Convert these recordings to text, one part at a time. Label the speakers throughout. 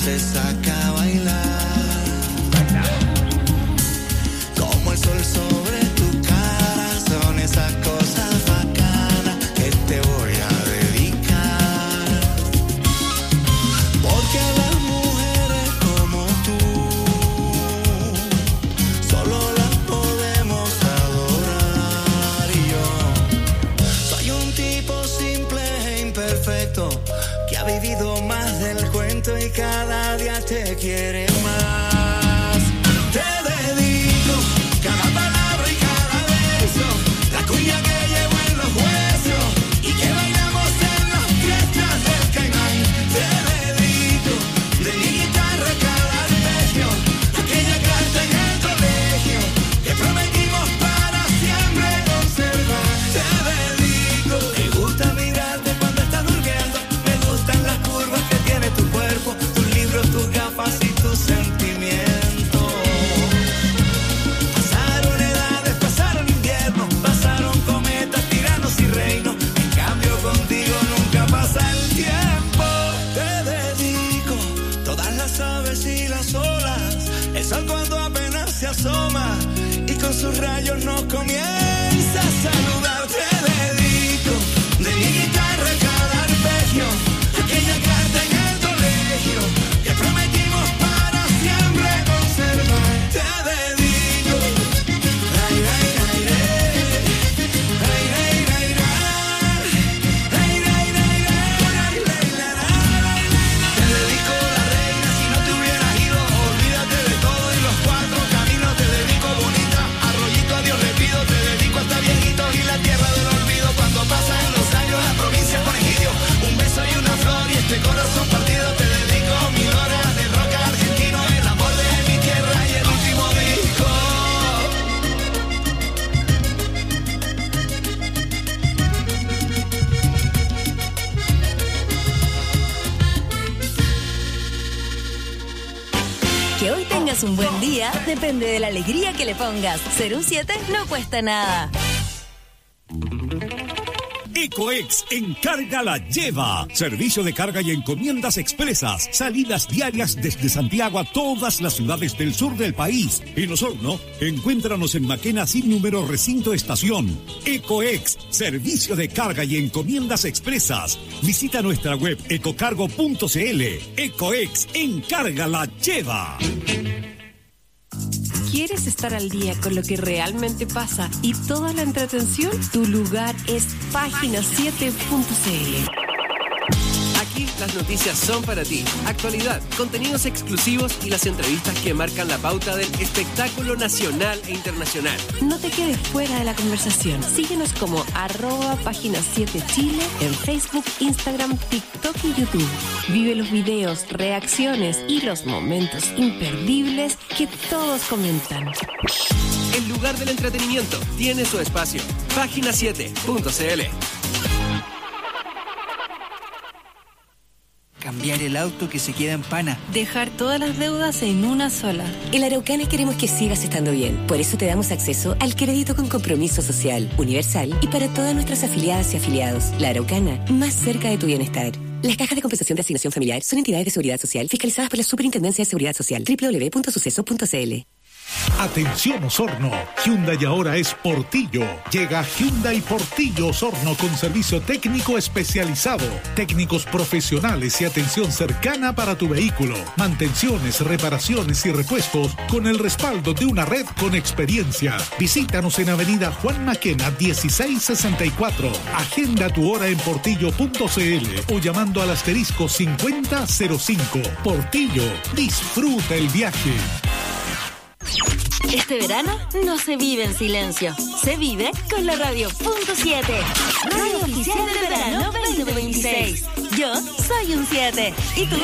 Speaker 1: te saca a bailar. Como el sol sobre tu cara, son esas cosas bacanas que te voy a dedicar. Porque a las mujeres como tú solo las podemos adorar. Y yo soy un tipo simple e imperfecto que ha vivido más del cuento y cada día te quiere más. Te dedico cada palabra y cada beso, la cuña que llevo en los huesos y que bailamos en las fiestas del Caimán. Te dedico de mi guitarra cada arpegio, aquella carta en el colegio que prometimos para siempre conservar. Te dedico, me gusta mirarte cuando estás durmiendo, me gustan las curvas que tiene tu cuerpo, tus libros, tus gafas y tus sentimientos. Pasaron edades, pasaron inviernos, pasaron cometas, tiranos y reinos. En cambio contigo nunca pasa el tiempo. Te dedico todas las aves y las olas, el sol cuando apenas se asoma y con sus rayos nos comienza a saludar. Te dedico de mi guitarra cada arpegio, aquella carta en el colegio que prometimos para siempre conservar. Te dedico, ay, ay, ay, ay, ay, ay, ay, ay, ay, te dedico la reina, si no te hubieras ido, olvídate de todo y los cuatro caminos. Te dedico bonita, arroyito, adiós le pido. Te dedico hasta viejitos y la tierra del olvido. Cuando pasan los años la provincia pone gidio, un beso y una flor y este corazón partido. Te dedico 1000 horas de rock argentino, el amor de mi tierra y el último disco.
Speaker 2: Que hoy tengas un buen día depende de la alegría que le pongas. Ser un 7 no cuesta nada.
Speaker 3: Ecoex Encarga la Lleva. Servicio de carga y encomiendas expresas. Salidas diarias desde Santiago a todas las ciudades del sur del país. En Osorno, encuéntranos en Maquena sin número recinto estación. Ecoex, servicio de carga y encomiendas expresas. Visita nuestra web ecocargo.cl. Ecoex Encarga la Lleva.
Speaker 4: ¿Quieres estar al día con lo que realmente pasa y toda la entretención? Tu lugar es Página7.cl.
Speaker 5: Aquí las noticias son para ti. Actualidad, contenidos exclusivos y las entrevistas que marcan la pauta del espectáculo nacional e internacional.
Speaker 4: No te quedes fuera de la conversación. Síguenos como @Página7Chile en Facebook, Instagram, TikTok y YouTube. Vive los videos, reacciones y los momentos imperdibles que todos comentan.
Speaker 5: El lugar del entretenimiento tiene su espacio. Página7.cl.
Speaker 6: Cambiar el auto que se queda en pana.
Speaker 7: Dejar todas las deudas en una sola.
Speaker 8: En La Araucana queremos que sigas estando bien. Por eso te damos acceso al crédito con compromiso social, universal y para todas nuestras afiliadas y afiliados. La Araucana, más cerca de tu bienestar. Las cajas de compensación de asignación familiar son entidades de seguridad social fiscalizadas por la Superintendencia de Seguridad Social. www.suceso.cl.
Speaker 9: Atención Osorno, Hyundai ahora es Portillo. Llega Hyundai Portillo Osorno con servicio técnico especializado, técnicos profesionales y atención cercana para tu vehículo, mantenciones, reparaciones y repuestos con el respaldo de una red con experiencia. Visítanos en Avenida Juan Maquena 1664. Agenda tu hora en portillo.cl o llamando al asterisco 5005. Portillo, disfruta el viaje.
Speaker 2: Este verano no se vive en silencio, se vive con la Radio.7, radio oficial del verano 2026. Yo soy un 7. ¿Y tú?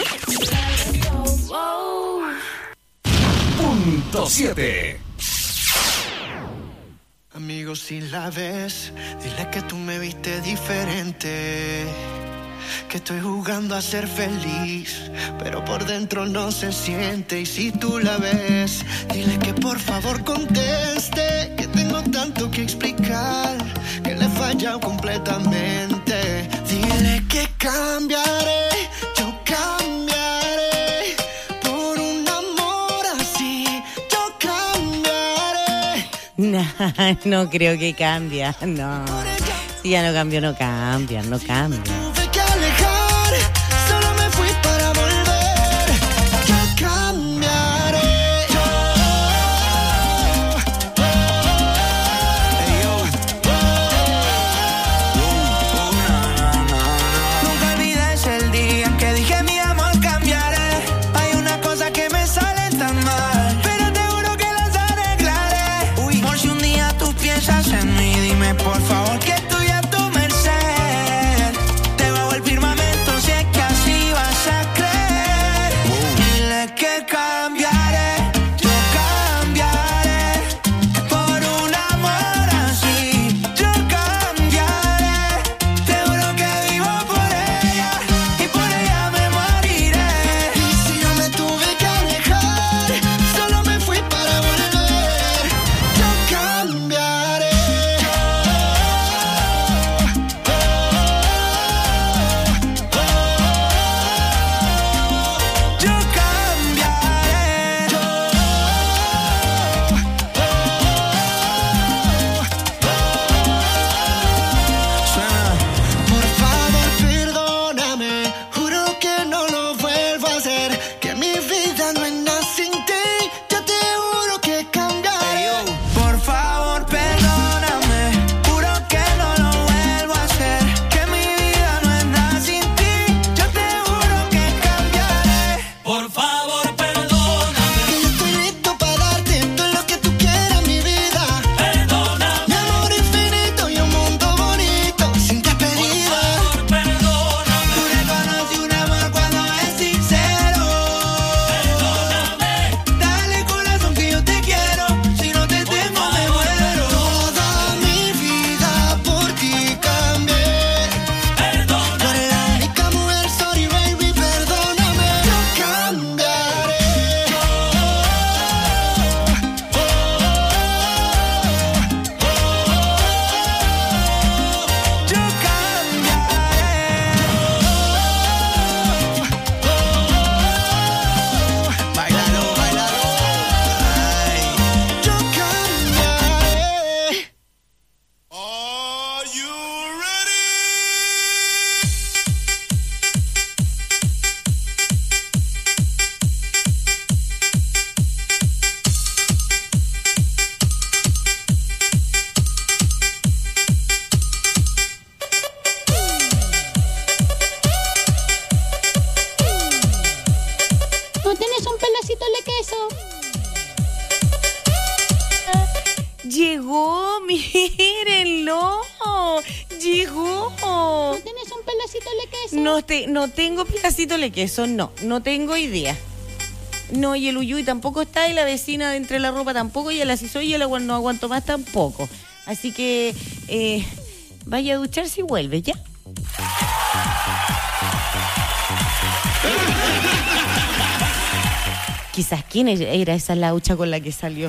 Speaker 3: Punto 7.
Speaker 1: Amigo, si la ves, dile que tú me viste diferente, que estoy jugando a ser feliz, pero por dentro no se siente. Y si tú la ves, dile que por favor conteste, que tengo tanto que explicar, que le he fallado completamente. Dile que cambiaré, yo cambiaré,
Speaker 10: No creo que cambia, no. Si ya no cambió, no cambia.
Speaker 1: Tuve que alejar, solo me fui para volver. Yo cambiaré. Nunca olvides el día en que dije mi amor cambiaré. Hay una cosa que me sale tan mal, pero te juro que las arreglaré. Uy, por si un día tú piensas en mí, dime por favor que estoy a tu merced. Te bajo el firmamento si es que así vas a creer. Dile que cambiaré, yo cambiaré por un amor así. Yo cambiaré, te juro que vivo por ella y por ella me moriré. Y si yo me tuve que alejar, solo me fui para volver. Yo cambiaré. Yo cambiaré. Suena. Por favor, perdóname. Juro que no lo vuelvo a hacer. Que mi vida no es nada sin ti. Yo te juro que cambiaré. Por favor, perdóname. Juro que no lo vuelvo a hacer. Que mi vida no es nada sin ti. Yo te juro que cambiaré. Por favor, perdóname. Que yo estoy listo para darte todo lo que tú quieras, mi vida. Perdóname. Mi amor infinito y un mundo bonito sin despedida. Por favor, perdóname. Tú reconoces un amor cuando es sincero. Perdóname. Dale corazón que yo te quiero. Si no te tengo me muero. Toda mi vida por ti cambié. Perdóname. Tú eres la única mujer, sorry baby, perdóname. Yo cambiaré. Yo cambiaré. Bailalo, bailalo. Ay. Yo cambiaré. Are you ready?
Speaker 11: ¿No tienes un pedacito de queso?
Speaker 10: Llegó, mírenlo. Llegó.
Speaker 11: ¿No tienes un pedacito de queso?
Speaker 10: No tengo pedacito de queso, no tengo idea. No, y el Uyuy tampoco está, y la vecina de entre la ropa tampoco, y el Asisoy y el agua no aguanto más tampoco. Así que vaya a ducharse y vuelve, ¿ya? Quizás quién era esa laucha con la que salió.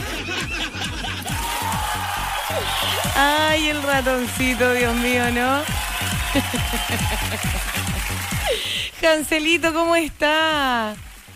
Speaker 10: Ay, el ratoncito, Dios mío, ¿no? Cancelito, ¿cómo está?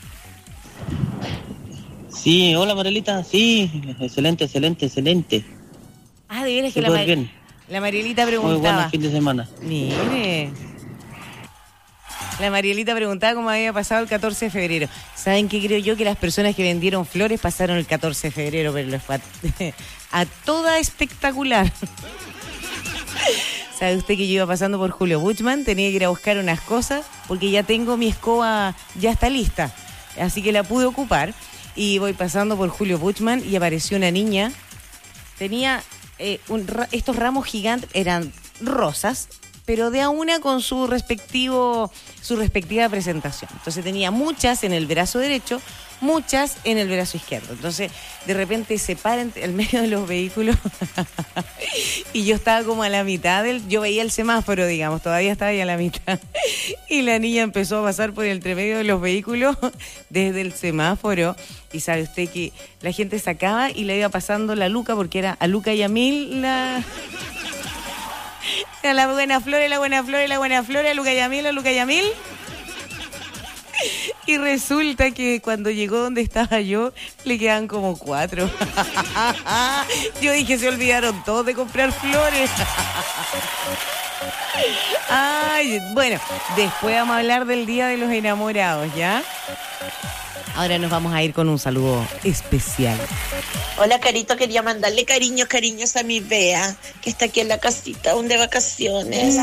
Speaker 12: Sí, hola Marielita, sí, excelente.
Speaker 10: Ah, de veras que
Speaker 12: Súper bien.
Speaker 10: la Marielita
Speaker 12: Muy
Speaker 10: preguntaba.
Speaker 12: buen fin de semana.
Speaker 10: Mire. La Marielita preguntaba cómo había pasado el 14 de febrero. ¿Saben qué creo yo? Que las personas que vendieron flores pasaron el 14 de febrero, pero les fue a toda espectacular. ¿Sabe usted que yo iba pasando por Julio Buchmann? Tenía que ir a buscar unas cosas porque ya tengo mi escoba, ya está lista. Así que la pude ocupar. Y voy pasando por Julio Buchmann y apareció una niña. Tenía estos ramos gigantes, eran rosas, pero de a una con su respectiva presentación. Entonces tenía muchas en el brazo derecho, muchas en el brazo izquierdo. Entonces de repente se para en el medio de los vehículos y yo estaba como a la mitad yo veía el semáforo, digamos, todavía estaba ahí a la mitad. Y la niña empezó a pasar por el entremedio de los vehículos desde el semáforo. Y sabe usted que la gente sacaba y le iba pasando la Luca, porque era a Luca y a Mil era la buena flor, la buena flor, la buena flor, a Luca Yamil, a Luca Yamil. Y resulta que cuando llegó donde estaba yo, le quedan como 4. Yo dije, se olvidaron todos de comprar flores. Ay, bueno, después vamos a hablar del Día de los Enamorados, ¿ya? Ahora nos vamos a ir con un saludo especial.
Speaker 13: Hola, Carito, quería mandarle cariños a mi Bea, que está aquí en la casita, de vacaciones.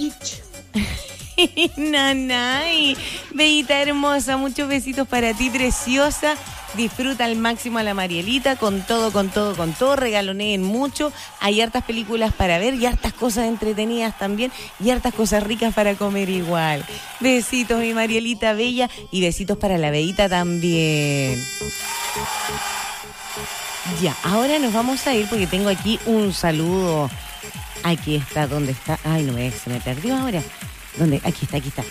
Speaker 10: Nanay, Beita hermosa, muchos besitos para ti, preciosa. Disfruta al máximo a la Marielita, con todo, regaloneen mucho. Hay hartas películas para ver y hartas cosas entretenidas también y hartas cosas ricas para comer igual. Besitos, mi Marielita bella, y besitos para la Beita también. Ya, ahora nos vamos a ir porque tengo aquí un saludo. Aquí está, ¿dónde está? Ay, no me, se me perdió ahora. ¿Dónde? Aquí está.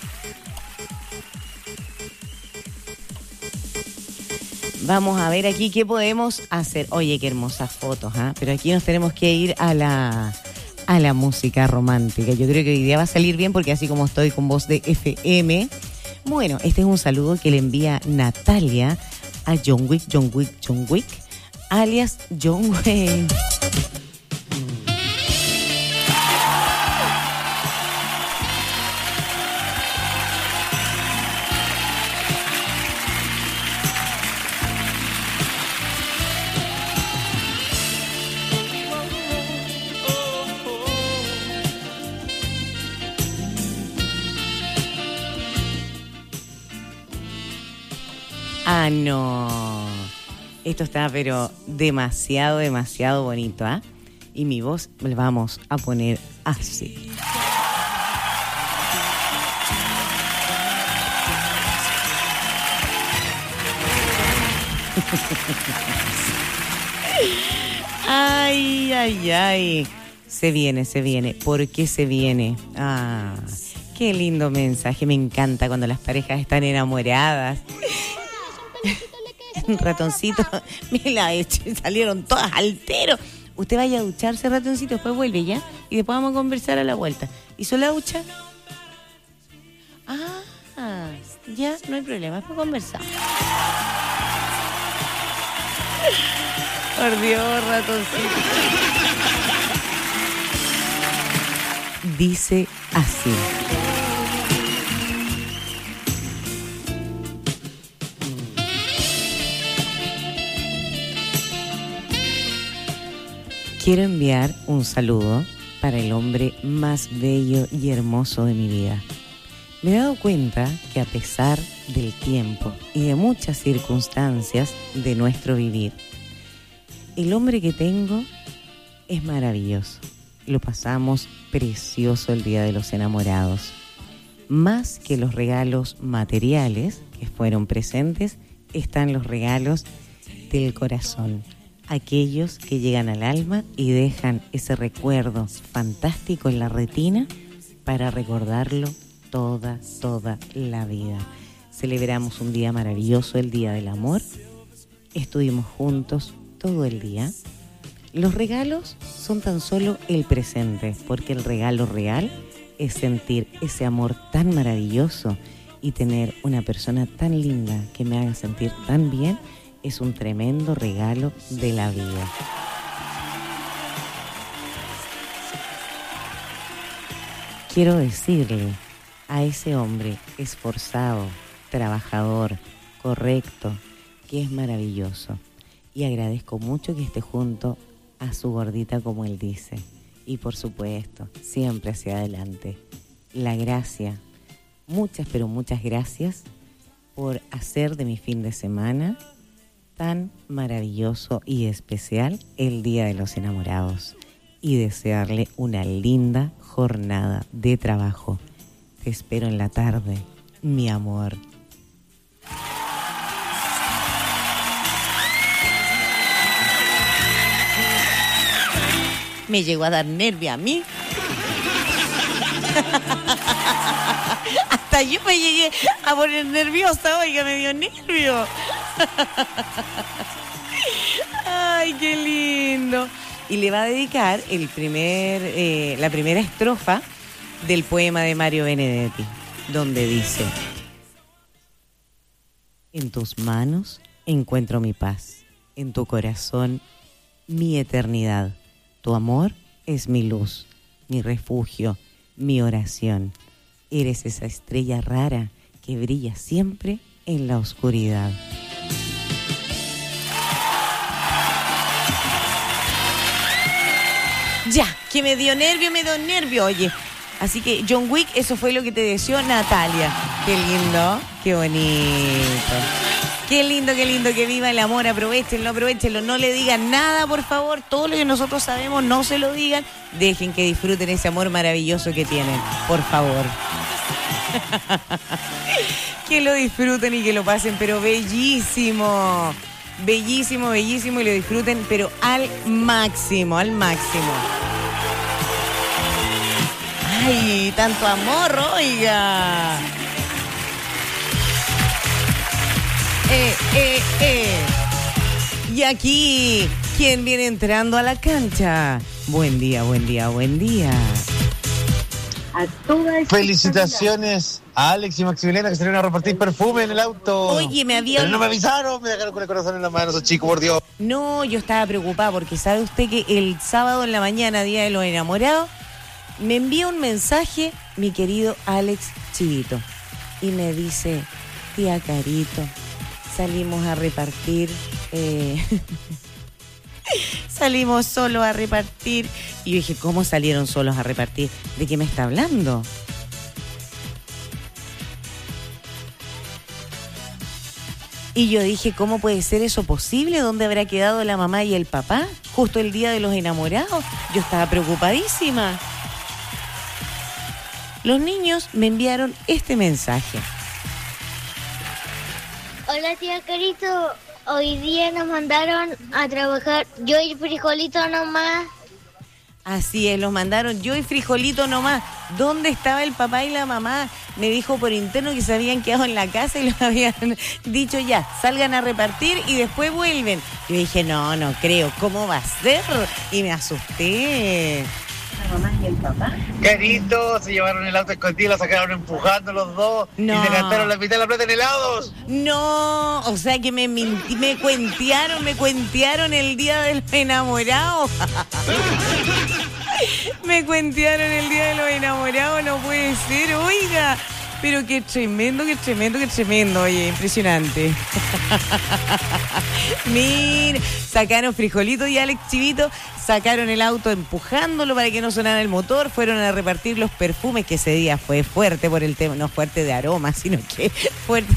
Speaker 10: Vamos a ver aquí qué podemos hacer. Oye, qué hermosas fotos, ¿ah? Pero aquí nos tenemos que ir a la música romántica. Yo creo que hoy día va a salir bien porque así como estoy con voz de FM. Bueno, este es un saludo que le envía Natalia a John Wick, alias John Wayne. Ah, no. Esto está pero demasiado bonito, ¿ah? Y mi voz la vamos a poner así. Ay. Se viene. ¿Por qué se viene? Ah, qué lindo mensaje. Me encanta cuando las parejas están enamoradas. Un ratoncito me la he hecho y salieron todas alteros. Usted vaya a ducharse, ratoncito, después vuelve ya y después vamos a conversar a la vuelta. ¿Hizo la ducha? Ah, ya, no hay problema, después conversamos. Por Dios, ratoncito. Dice así. Quiero enviar un saludo para el hombre más bello y hermoso de mi vida. Me he dado cuenta que a pesar del tiempo y de muchas circunstancias de nuestro vivir, el hombre que tengo es maravilloso. Lo pasamos precioso el Día de los Enamorados. Más que los regalos materiales que fueron presentes, están los regalos del corazón. Aquellos que llegan al alma y dejan ese recuerdo fantástico en la retina para recordarlo toda la vida. Celebramos un día maravilloso, el Día del Amor. Estuvimos juntos todo el día. Los regalos son tan solo el presente, porque el regalo real es sentir ese amor tan maravilloso y tener una persona tan linda que me haga sentir tan bien. Es un tremendo regalo de la vida. Quiero decirle a ese hombre esforzado, trabajador, correcto, que es maravilloso. Y agradezco mucho que esté junto a su gordita, como él dice. Y por supuesto, siempre hacia adelante. La gracia, muchas gracias por hacer de mi fin de semana tan maravilloso y especial el Día de los Enamorados, y desearle una linda jornada de trabajo. Te espero en la tarde, mi amor. Me llegó a dar nervio a mí. Hasta yo me llegué a poner nerviosa, oiga, me dio nervio. Ay, qué lindo. Y le va a dedicar la primera estrofa del poema de Mario Benedetti, donde dice: En tus manos encuentro mi paz, en tu corazón mi eternidad. Tu amor es mi luz, mi refugio, mi oración. Eres esa estrella rara que brilla siempre en la oscuridad. Ya, que me dio nervio, oye. Así que John Wick, eso fue lo que te deseó Natalia. Qué lindo, qué bonito. Qué lindo, que viva el amor, aprovechenlo, no le digan nada, por favor, todo lo que nosotros sabemos, no se lo digan, dejen que disfruten ese amor maravilloso que tienen, por favor. Que lo disfruten y que lo pasen, pero bellísimo, y lo disfruten, pero al máximo. Ay, tanto amor, oiga. Y aquí, ¿quién viene entrando a la cancha? Buen día.
Speaker 14: A todas. Felicitaciones a Alex y Maximiliana que salieron a repartir perfume en el auto.
Speaker 10: Oye,
Speaker 14: Pero no me avisaron, me dejaron con el corazón en la mano esos chicos, por Dios.
Speaker 10: No, yo estaba preocupada porque sabe usted que el sábado en la mañana, Día de los Enamorados, me envía un mensaje mi querido Alex Chivito y me dice: tía Carito, salimos a repartir, salimos solos a repartir. Y yo dije, ¿cómo salieron solos a repartir? ¿De qué me está hablando? Y yo dije, ¿cómo puede ser eso posible? ¿Dónde habrá quedado la mamá y el papá? Justo el Día de los Enamorados. Yo estaba preocupadísima. Los niños me enviaron este mensaje.
Speaker 15: Hola tía Carito, hoy día nos mandaron a trabajar yo y Frijolito nomás.
Speaker 10: Así es, los mandaron yo y Frijolito nomás. ¿Dónde estaba el papá y la mamá? Me dijo por interno que se habían quedado en la casa y los habían dicho ya, salgan a repartir y después vuelven. Y yo dije, no creo, ¿cómo va a ser? Y me asusté.
Speaker 14: La mamá y el papá. Carito, se llevaron el auto escondido, lo sacaron empujando los dos y se gastaron la mitad de la plata en helados.
Speaker 10: No, o sea que me cuentearon el Día del Enamorado. Me cuentearon el Día de los Enamorados, no puede ser, oiga. Pero qué tremendo, oye, impresionante. Mira, sacaron Frijolito y Alex Chivito, sacaron el auto empujándolo para que no sonara el motor, fueron a repartir los perfumes, que ese día fue fuerte por el tema, no fuerte de aroma, sino que fuerte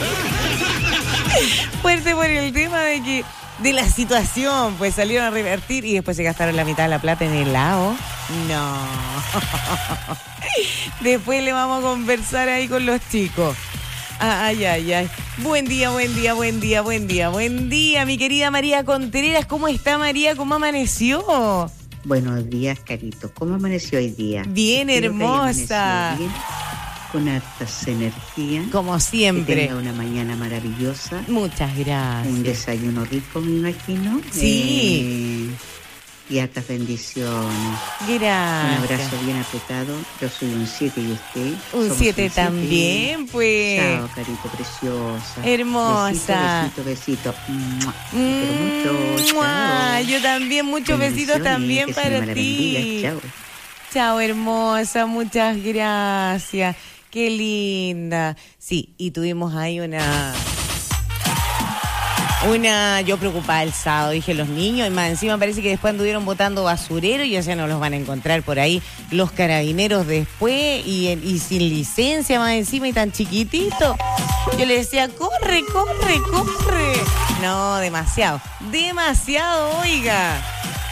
Speaker 10: por el tema de la situación, pues salieron a repartir y después se gastaron la mitad de la plata en helado. No. Después le vamos a conversar ahí con los chicos. Ay. Buen día, mi querida María Contreras. ¿Cómo está, María? ¿Cómo amaneció?
Speaker 16: Buenos días, Carito. ¿Cómo amaneció hoy día?
Speaker 10: Bien, hermosa.
Speaker 16: Bien, con hartas energías.
Speaker 10: Como siempre.
Speaker 16: Que tenga una mañana maravillosa.
Speaker 10: Muchas gracias.
Speaker 16: Un desayuno rico, me imagino.
Speaker 10: Sí.
Speaker 16: Y hartas bendiciones.
Speaker 10: Gracias.
Speaker 16: Un abrazo bien apretado. Yo soy un 7 y usted.
Speaker 10: Un 7 también, pues.
Speaker 16: Chao, Carito, preciosa.
Speaker 10: Hermosa.
Speaker 16: Besito. Quiero mucho. Chao.
Speaker 10: Yo también, muchos besitos también para ti.
Speaker 16: Chao.
Speaker 10: Chao, hermosa. Muchas gracias. Qué linda. Sí, y tuvimos ahí yo preocupada el sábado, dije los niños, y más encima parece que después anduvieron botando basurero y ya no los van a encontrar por ahí los carabineros después y sin licencia más encima y tan chiquitito. Yo le decía, corre. No, demasiado, oiga.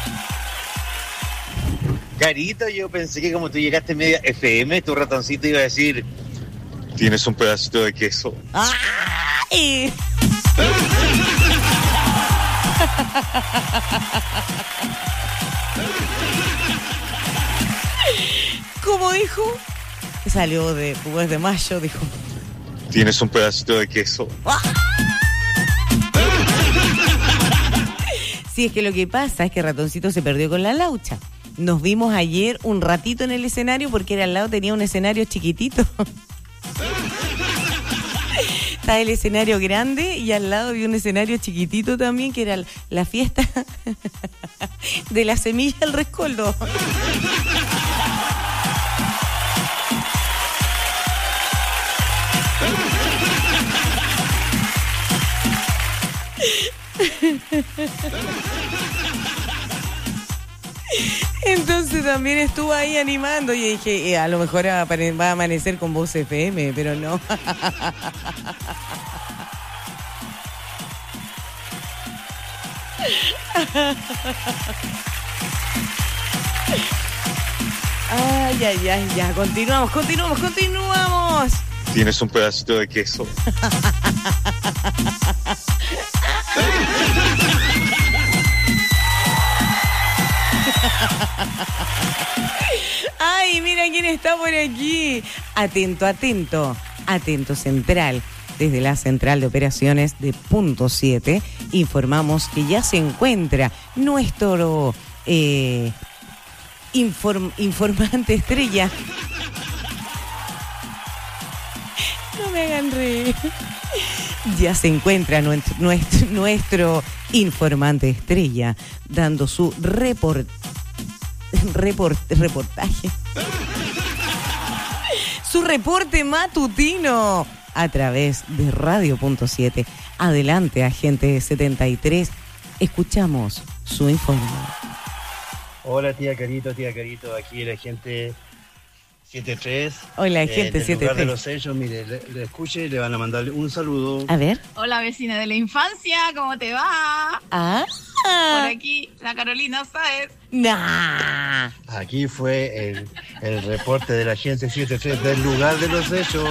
Speaker 14: Carito, yo pensé que como tú llegaste media FM, tu ratoncito iba a decir, tienes un pedacito de queso.
Speaker 10: ¡Ay! ¿Cómo dijo? Salió de Jugués de Mayo, dijo.
Speaker 14: Tienes un pedacito de queso.
Speaker 10: Sí, es que lo que pasa es que Ratoncito se perdió con la Laucha. Nos vimos ayer un ratito en el escenario porque al lado tenía un escenario chiquitito. Está el escenario grande y al lado había un escenario chiquitito también, que era la fiesta de la semilla del rescoldo. Entonces también estuvo ahí animando y dije, a lo mejor va a amanecer con Voz FM, pero no. Ay, ay, ay, ya, continuamos.
Speaker 17: Tienes un pedacito de queso.
Speaker 10: Ay, mira quién está por aquí. Atento Central. Desde la Central de Operaciones de Punto 7 informamos que ya se encuentra nuestro informante estrella. No me hagan reír. Ya se encuentra nuestro informante estrella dando su reportaje. Su reporte matutino a través de Radio.7. Adelante, agente 73. Escuchamos su informe.
Speaker 18: Hola, tía Carito, aquí el agente 73.
Speaker 10: Hola, agente 73.
Speaker 18: Lugar de los sellos, mire, le escuche y le van a mandarle un saludo.
Speaker 10: A ver.
Speaker 19: Hola, vecina de la infancia, ¿cómo te va? Por aquí, la Carolina Sáez.
Speaker 10: Nah.
Speaker 18: Aquí fue el reporte del agente 73 del lugar de los hechos.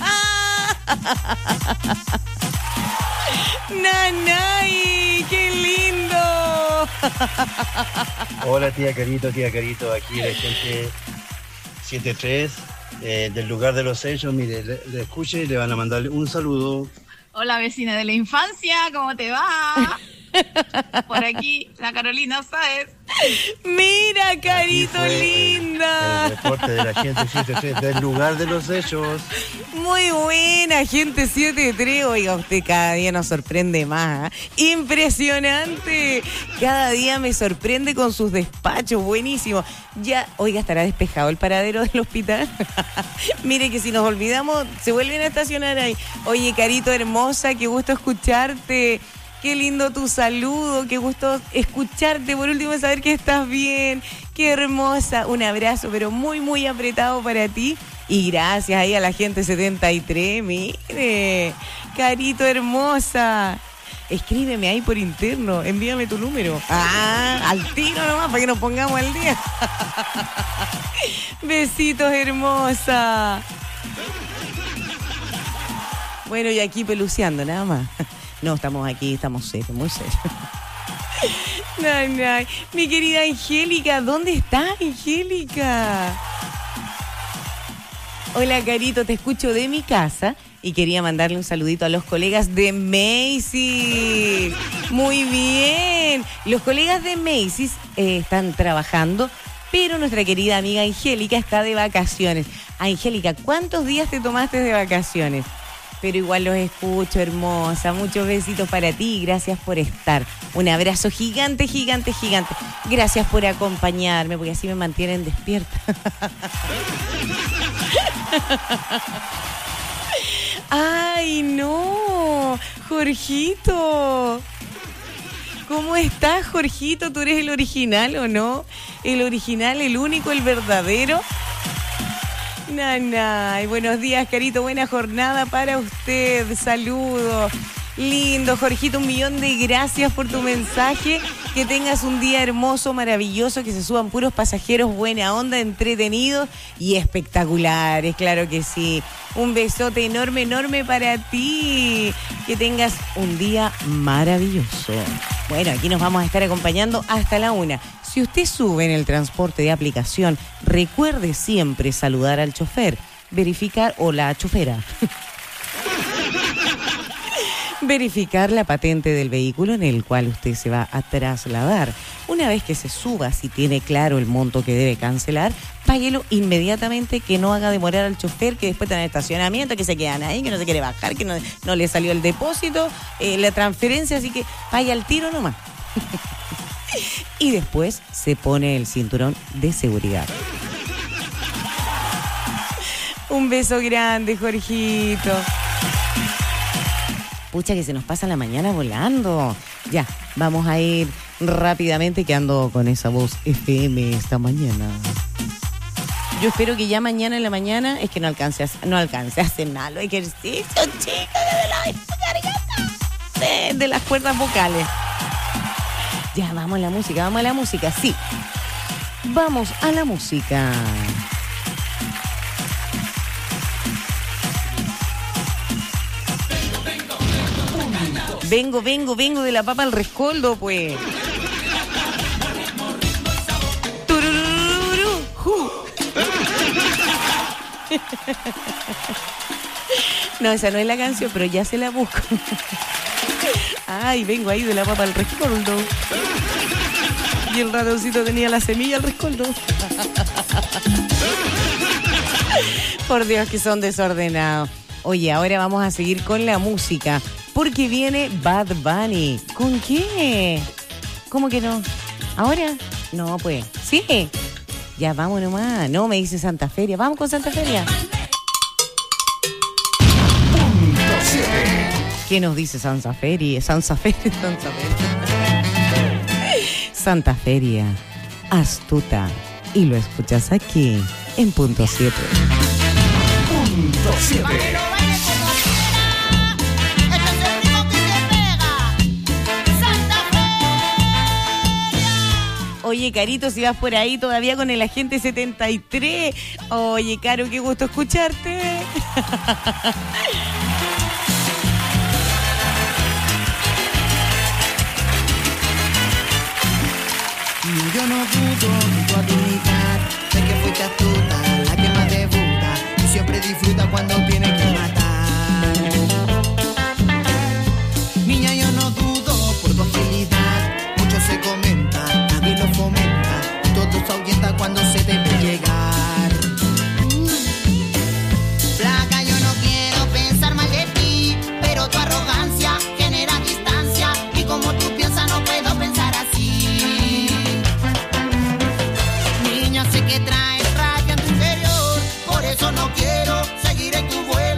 Speaker 10: ¡Nanay! ¡Qué lindo!
Speaker 18: Hola, tía Carito, aquí el agente 73 del lugar de los hechos. Mire, le escuche y le van a mandarle un saludo.
Speaker 19: Hola, vecina de la infancia, ¿cómo te va? Por aquí, la Carolina Sáez.
Speaker 10: Mira, Carito linda.
Speaker 18: El reporte del agente 73 del lugar de los hechos.
Speaker 10: Muy buena, agente 73. Oiga, usted cada día nos sorprende más. Impresionante. Cada día me sorprende con sus despachos. Buenísimo. Ya, oiga, ¿estará despejado el paradero del hospital? Mire que si nos olvidamos, se vuelven a estacionar ahí. Oye, Carito hermosa, qué gusto escucharte. Qué lindo tu saludo, qué gusto escucharte. Por último, saber que estás bien. Qué hermosa. Un abrazo, pero muy, muy apretado para ti. Y gracias ahí a la gente 73. Mire, Carito hermosa. Escríbeme ahí por interno. Envíame tu número. Al tiro nomás para que nos pongamos al día. Besitos, hermosa. Bueno, y aquí peluceando, nada más. No, estamos aquí, estamos serios, muy serios. Ay. Mi querida Angélica, ¿dónde estás, Angélica? Hola, Carito, te escucho de mi casa y quería mandarle un saludito a los colegas de Macy's. Muy bien. Los colegas de Macy's están trabajando, pero nuestra querida amiga Angélica está de vacaciones. Angélica, ¿cuántos días te tomaste de vacaciones? Pero igual los escucho, hermosa. Muchos besitos para ti y gracias por estar. Un abrazo gigante. Gracias por acompañarme, porque así me mantienen despierta. ¡Ay, no! Jorgito. ¿Cómo estás, Jorgito? ¿Tú eres el original o no? ¿El original, el único, el verdadero? Nanay, buenos días, Carito, buena jornada para usted, saludos. Lindo, Jorgito, 1.000.000 de gracias por tu mensaje. Que tengas un día hermoso, maravilloso, que se suban puros pasajeros, buena onda, entretenidos y espectaculares, claro que sí. Un besote enorme para ti. Que tengas un día maravilloso. Bueno, aquí nos vamos a estar acompañando hasta la 1. Si usted sube en el transporte de aplicación, recuerde siempre saludar al chofer, verificar o la chofera. Verificar la patente del vehículo en el cual usted se va a trasladar. Una vez que se suba, si tiene claro el monto que debe cancelar, páguelo inmediatamente, que no haga demorar al chofer, que después está en el estacionamiento, que se quedan ahí, que no se quiere bajar, que no le salió el depósito, la transferencia, así que pague al tiro nomás. Y después se pone el cinturón de seguridad. Un beso grande, Jorgito. Pucha, que se nos pasa la mañana volando. Ya, vamos a ir rápidamente, que ando con esa voz FM esta mañana. Yo espero que ya mañana en la mañana es que no alcance a hacer nada los ejercicios, chicas, de las cuerdas vocales. Ya, vamos a la música, sí. Vamos a la música. Vengo de la papa al rescoldo, pues. No, esa no es la canción, pero ya se la busco. Ay, vengo ahí de la papa al rescoldo. Y el ratoncito tenía la semilla al rescoldo. Por Dios, que son desordenados. Oye, ahora vamos a seguir con la música, porque viene Bad Bunny. ¿Con qué? ¿Cómo que no? ¿Ahora? No, pues. Sí. Ya, vamos nomás. No, me dice Santa Feria. Vamos con Santa Feria. ¿Qué nos dice Santa Feria? Santa Feria, astuta. Y lo escuchas aquí, en Punto 7.
Speaker 1: Punto 7.
Speaker 10: Oye, Carito, si vas por ahí todavía con el agente 73. Oye, Caro, qué gusto escucharte.
Speaker 1: Yo no dudo de tu habilidad, sé que fuiste astuta, la que más debuta y siempre disfruta cuando tiene que matar. Niña, yo no dudo por tu agilidad, mucho se comenta, nadie lo fomenta, y todo se ahuyenta cuando se te ve llegar. Flaca, yo no quiero pensar mal de ti, pero tu arrogancia genera distancia, y como tú piensas no puedo pensar así. Sé que traes rabia en tu interior, por eso no quiero seguir en tu vuelo.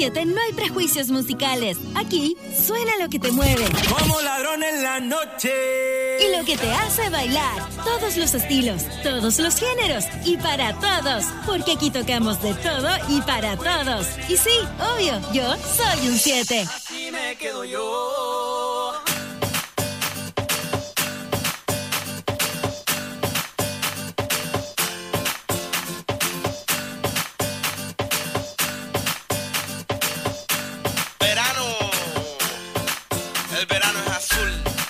Speaker 2: .7 no hay prejuicios musicales. Aquí suena lo que te mueve.
Speaker 1: Como ladrón en la noche.
Speaker 2: Y lo que te hace bailar. Todos los estilos, todos los géneros y para todos. Porque aquí tocamos de todo y para todos. Y sí, obvio, yo soy un 7.
Speaker 1: Así me quedo yo.
Speaker 17: El verano es azul.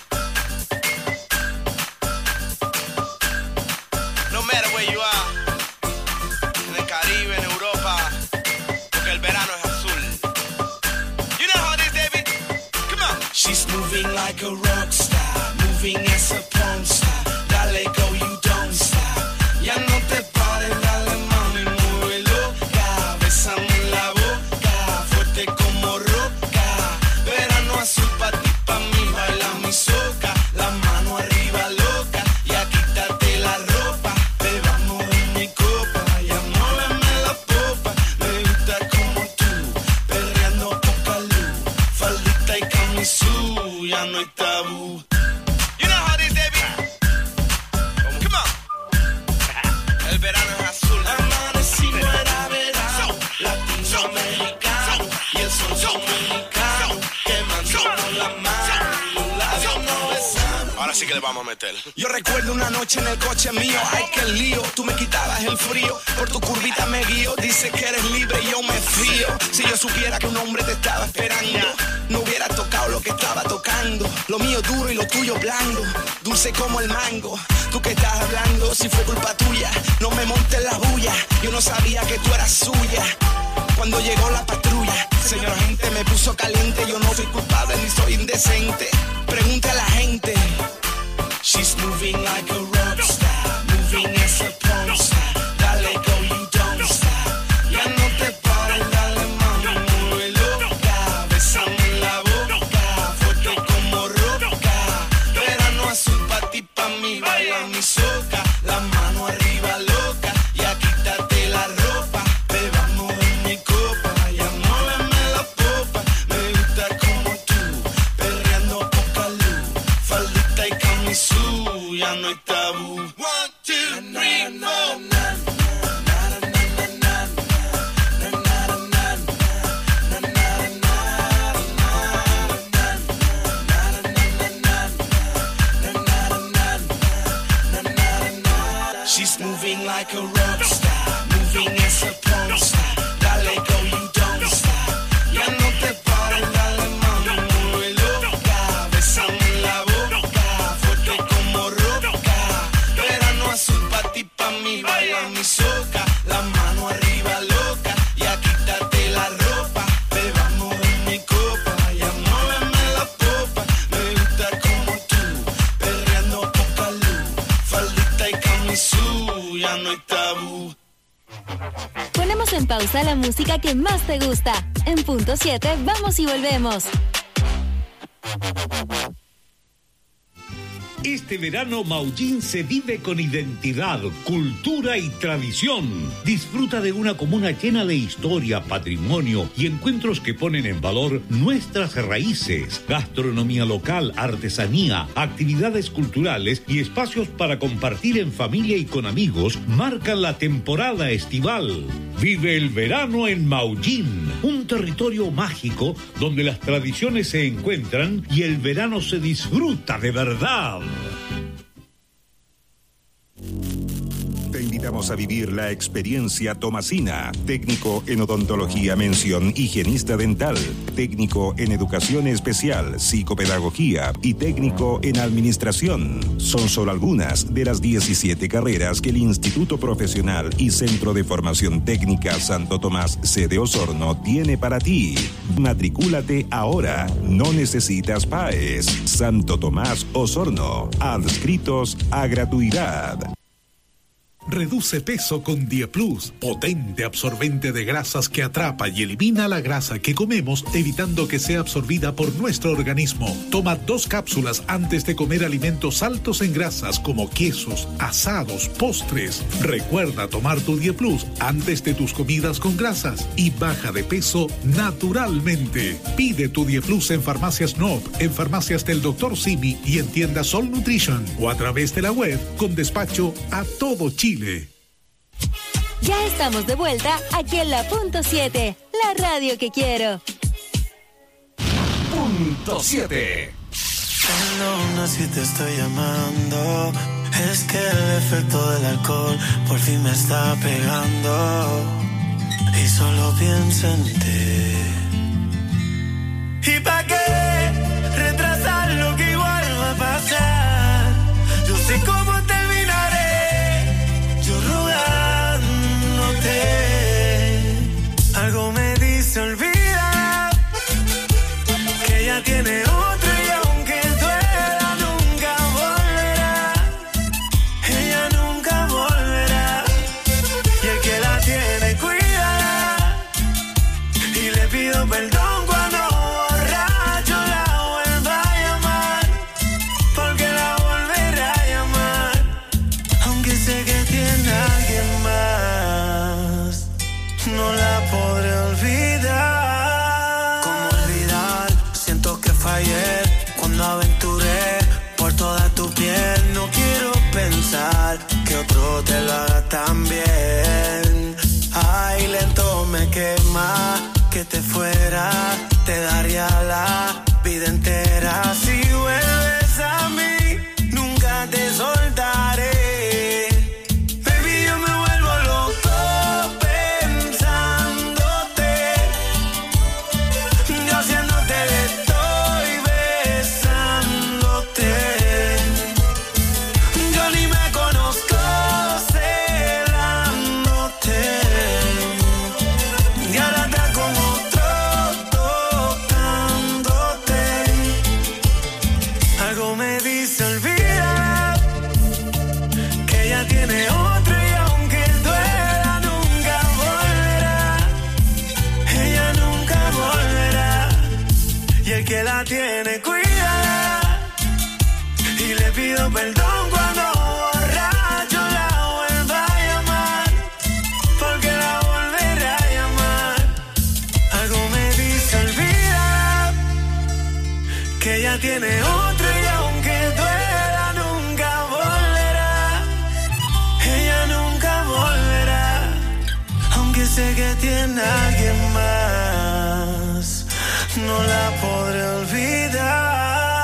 Speaker 17: No matter where you are, en el Caribe, en Europa, porque el verano es azul. You know how it is, David? Come on.
Speaker 1: She's moving like a rock star, moving as a porn star. Dale go, you don't stop. Ya no te pares, dale mami, mueve loca. Bésame en la boca, fuerte como roca. Verano azul pa' ti. Soca, la mano arriba loca, ya quítate la ropa, bebamos de mi copa, ya muéveme la popa, me gusta como tú, perreando poca luz, faldita y camisú, ya no hay tabú.
Speaker 17: You know how it is, David? Come on. El verano es azul.
Speaker 1: Amanecimos era verano, latinoamericano, y el sol dominicano, quemándonos la mano.
Speaker 17: Ahora sí que le vamos a meter.
Speaker 1: Yo recuerdo una noche en el coche mío, ay qué lío, tú me quitabas el frío, por tu curvita me guío, dice que eres libre y yo me fío. Si yo supiera que un hombre te estaba esperando, no hubiera tocado lo que estaba tocando. Lo mío duro y lo tuyo blando, dulce como el mango. Tú que estás hablando, si fue culpa tuya, no me montes la bulla, yo no sabía que tú eras suya. Cuando llegó la patrulla, señor agente, me puso caliente, yo no soy culpable ni soy indecente. Pregunte a la gente. She's moving like a rock star, moving as a porn star. Dale go, you don't stop. Ya no te pares, dale mami, mueve loca. Bésame en la boca, fuerte como roca. Verano azul pa' ti, pa' mí, baila mi soca. La mano arriba loca, ya quítate la ropa. Bebamos de mi copa, ya muéveme la popa. Me gusta como tú, perreando poca luz, faldita y camisú, ya no hay tabú. 1, 2, 3, 4. She's moving like a rock star, moving as a porn star. Dale go, you don't stop. Ya no te pares, dale mami, mueve loca. Bésame en la boca, fuerte como roca. Verano azul pa' ti, pa' mí, baila mi soca. La mano arriba loca, ya quítate la ropa. Bebamos de mi copa, ya muéveme la popa. Me gusta como tú, perreando poca luz, faldita y camisú, ya no hay tabú.
Speaker 2: Ponemos en pausa la música que más te gusta. En punto 7, vamos y volvemos.
Speaker 3: Este verano Maullín se vive con identidad, cultura y tradición. Disfruta de una comuna llena de historia, patrimonio y encuentros que ponen en valor nuestras raíces, gastronomía local, artesanía, actividades culturales y espacios para compartir en familia y con amigos marcan la temporada estival. Vive el verano en Maullín, un territorio mágico donde las tradiciones se encuentran y el verano se disfruta de verdad.
Speaker 20: Te invitamos a vivir la experiencia Tomasina, técnico en odontología mención higienista dental, técnico en educación especial, psicopedagogía y técnico en administración. Son solo algunas de las 17 carreras que el Instituto Profesional y Centro de Formación Técnica Santo Tomás, sede Osorno, tiene para ti. Matricúlate ahora, no necesitas PAES. Santo Tomás Osorno, adscritos a gratuidad.
Speaker 9: Reduce peso con Dieplus, potente absorbente de grasas que atrapa y elimina la grasa que comemos, evitando que sea absorbida por nuestro organismo. Toma 2 cápsulas antes de comer alimentos altos en grasas como quesos, asados, postres. Recuerda tomar tu Dieplus antes de tus comidas con grasas y baja de peso naturalmente. Pide tu Dieplus en Farmacias Nob, en Farmacias del Dr. Simi y en tiendas Sol Nutrition o a través de la web con despacho a todo Chile.
Speaker 2: Ya estamos de vuelta aquí en la Punto 7, la radio que quiero.
Speaker 3: Punto 7.
Speaker 1: Aún así te estoy llamando. Es que el efecto del alcohol por fin me está pegando. Y solo pienso en ti. ¿Y pa' qué retrasar lo que igual va a pasar? Yo sé cómo terminaré. Yo rogándote. Algo me dice olvida que ella tiene otro y aunque duela nunca volverá. Ella nunca volverá. Y el que la tiene cuida. Y le pido perdón cuando borracho la vuelva a llamar. Porque la volverá a llamar. Aunque sé que tiene a alguien más. No la podré olvidar. ¿Cómo olvidar? Siento que fallé cuando aventuré por toda tu piel. No quiero pensar que otro te lo haga tan bien. Ay, lento me quema que te fuera. Te daría la vida entera. Si vuelves a mí, nunca te soltaré. Baby, yo me vuelvo loco pensándote. Yo haciéndote le estoy besándote. Yo ni me conozco celándote. Y ahora está con otro tocándote. Algo me dice olvida que ella tiene otro y aunque duela nunca volverá. Ella nunca volverá. Y el que la tiene cuida. Y le pido perdón cuando borracho la vuelva a llamar. Porque la volverá a llamar. Algo me dice olvida que ella tiene otro y aunque duela nunca volverá. Ella nunca volverá. Aunque sé que tiene a alguien más. No la podré olvidar.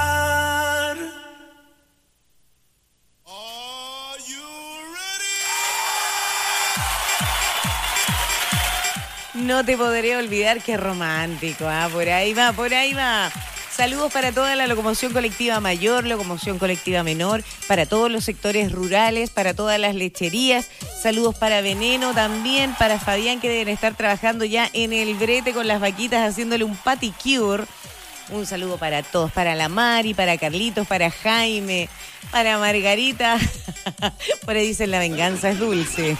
Speaker 10: No te podré olvidar, qué romántico, ¿ah? Por ahí va, por ahí va. Saludos para toda la locomoción colectiva mayor, locomoción colectiva menor, para todos los sectores rurales, para todas las lecherías. Saludos para Veneno también, para Fabián, que deben estar trabajando ya en el brete con las vaquitas, haciéndole un paticure. Un saludo para todos, para la Mari, para Carlitos, para Jaime, para Margarita. Por ahí dicen la venganza es dulce.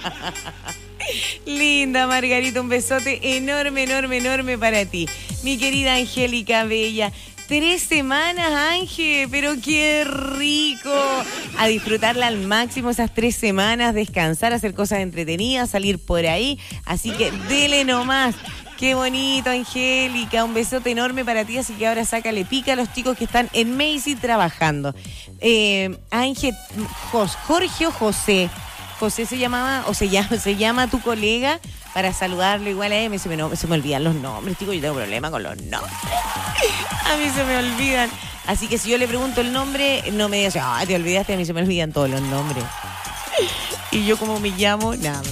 Speaker 10: Linda Margarita, un besote enorme, enorme, enorme para ti. Mi querida Angélica Bella. 3 semanas, Ángel, pero qué rico. A disfrutarla al máximo esas 3 semanas, descansar, hacer cosas entretenidas, salir por ahí. Así que dele nomás. Qué bonito, Angélica. Un besote enorme para ti. Así que ahora sácale pica a los chicos que están en Macy trabajando. Ángel, Jorge o José. José se llamaba, o se llama tu colega, para saludarlo igual a él. Se me olvidan los nombres, chicos, yo tengo problema con los nombres. A mí se me olvidan. Así que si yo le pregunto el nombre, no me dice, ay, te olvidaste, a mí se me olvidan todos los nombres. Y yo como me llamo, nada,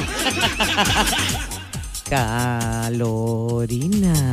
Speaker 10: Carolina.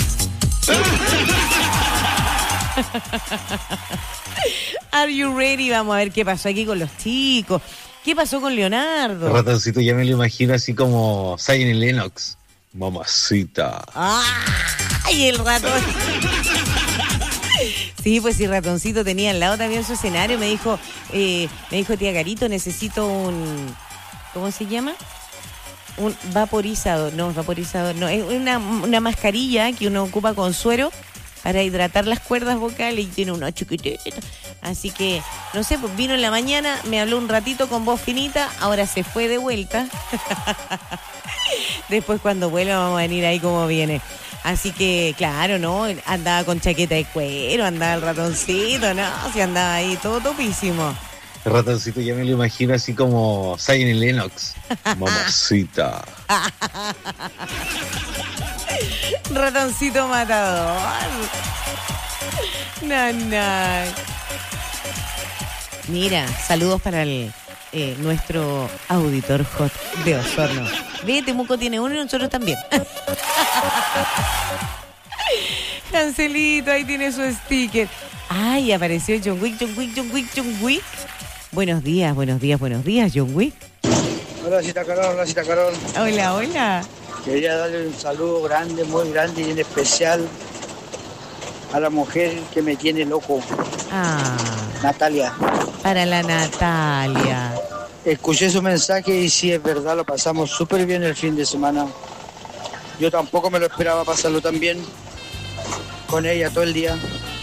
Speaker 10: Are you ready? Vamos a ver qué pasó aquí con los chicos. ¿Qué pasó con Leonardo?
Speaker 21: El ratoncito ya me lo imagino así como Zion Lennox. Mamacita.
Speaker 10: ¡Ay, el ratón! Sí, pues si Ratoncito tenía al lado también su escenario, me dijo tía Carito, necesito un, ¿cómo se llama? Un vaporizador, no, es una mascarilla que uno ocupa con suero para hidratar las cuerdas vocales y tiene unos chiquititos. Así que, no sé, pues vino en la mañana, me habló un ratito con voz finita, ahora se fue de vuelta. Después cuando vuelva vamos a venir ahí como viene. Así que, claro, ¿no? Andaba con chaqueta de cuero, andaba el Ratoncito, ¿no? Sí, andaba ahí todo topísimo.
Speaker 21: El Ratoncito ya me lo imagino así como Zion y Lennox. Mamacita.
Speaker 10: Ratoncito matador. No. Mira, saludos para nuestro auditor hot de Osorno. Ve, Temuco tiene uno y nosotros también. Cancelito, ahí tiene su sticker. Ay, apareció John Wick. Buenos días, John Wick.
Speaker 4: Hola, Cita Carol.
Speaker 10: Hola.
Speaker 4: Quería darle un saludo grande, muy grande y en especial a la mujer que me tiene loco. Natalia.
Speaker 10: Para la Natalia.
Speaker 4: Escuché su mensaje y sí, es verdad, lo pasamos súper bien el fin de semana. Yo tampoco me lo esperaba pasarlo tan bien con ella todo el día.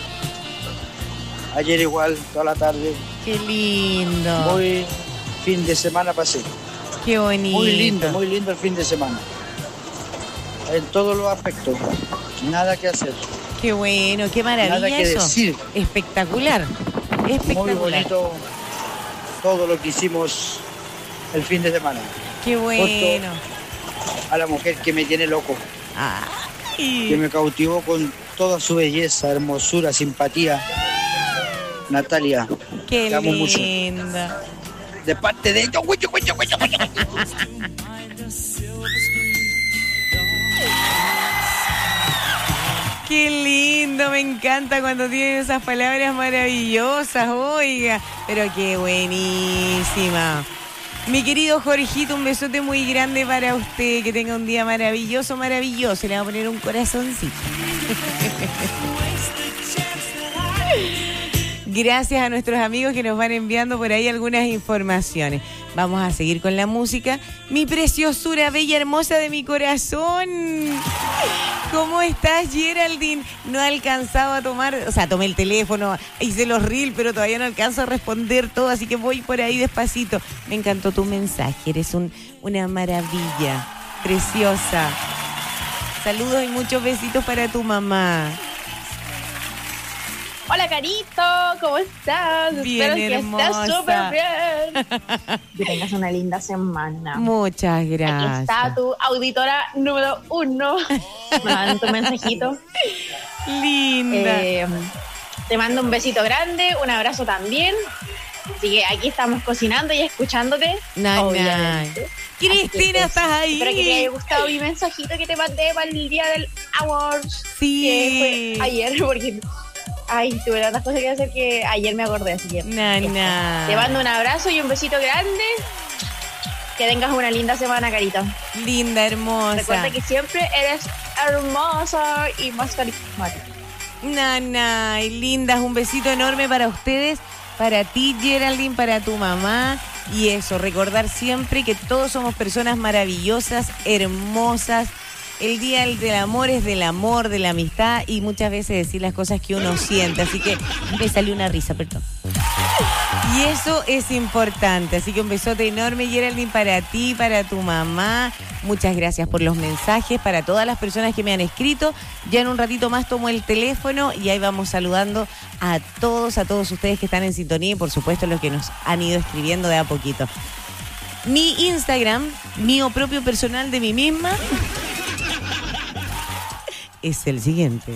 Speaker 4: Ayer igual, toda la tarde.
Speaker 10: Qué lindo.
Speaker 4: Muy fin de semana pasé.
Speaker 10: Qué bonito.
Speaker 4: Muy lindo el fin de semana. En todos los aspectos. Nada que hacer.
Speaker 10: Qué bueno, qué maravilla.
Speaker 4: Nada que
Speaker 10: eso.
Speaker 4: decir.
Speaker 10: Espectacular.
Speaker 4: Muy bonito todo lo que hicimos el fin de semana.
Speaker 10: Qué bueno.
Speaker 4: A la mujer que me tiene loco.
Speaker 10: Ay.
Speaker 4: Que me cautivó con toda su belleza, hermosura, simpatía. Natalia.
Speaker 10: Qué
Speaker 4: te amo
Speaker 10: linda.
Speaker 4: Mucho. De parte de ellos.
Speaker 10: Qué lindo, me encanta cuando tienen esas palabras maravillosas, oiga, pero qué buenísima. Mi querido Jorgito, un besote muy grande para usted, que tenga un día maravilloso, le va a poner un corazoncito. Gracias a nuestros amigos que nos van enviando por ahí algunas informaciones. Vamos a seguir con la música. Mi preciosura, bella, hermosa de mi corazón. ¿Cómo estás, Geraldine? No he alcanzado a tomar, tomé el teléfono, hice los reels, pero todavía no alcanzo a responder todo, así que voy por ahí despacito. Me encantó tu mensaje, eres una maravilla, preciosa. Saludos y muchos besitos para tu mamá.
Speaker 22: Hola, Carito, ¿cómo estás?
Speaker 10: Bien,
Speaker 22: espero
Speaker 10: hermosa.
Speaker 22: que estés súper bien. Que tengas una linda semana.
Speaker 10: Muchas gracias.
Speaker 22: Aquí está tu auditora número 1. Me mandan tu mensajito.
Speaker 10: Linda.
Speaker 22: Te mando un besito grande, un abrazo también. Así que aquí estamos cocinando y escuchándote. Obviamente.
Speaker 10: Cristina, estás ahí.
Speaker 22: Espero que te haya gustado mi mensajito que te mandé para el día del Awards.
Speaker 10: Sí.
Speaker 22: Que fue ayer, porque... tuve tantas cosas que hacer que ayer me acordé, así que... Te mando un abrazo y un besito grande. Que tengas una linda semana, Carita.
Speaker 10: Linda, hermosa.
Speaker 22: Recuerda que siempre eres hermosa y más carismática.
Speaker 10: Y lindas, un besito enorme para ustedes, para ti, Geraldine, para tu mamá. Y eso, recordar siempre que todos somos personas maravillosas, hermosas. El día del amor es del amor, de la amistad y muchas veces decir las cosas que uno siente. Así que me salió una risa, perdón. Y eso es importante. Así que un besote enorme, Geraldine, para ti, para tu mamá. Muchas gracias por los mensajes, para todas las personas que me han escrito. Ya en un ratito más tomo el teléfono y ahí vamos saludando a todos ustedes que están en sintonía y por supuesto los que nos han ido escribiendo de a poquito. Mi Instagram, mío propio personal de mí misma, es el siguiente.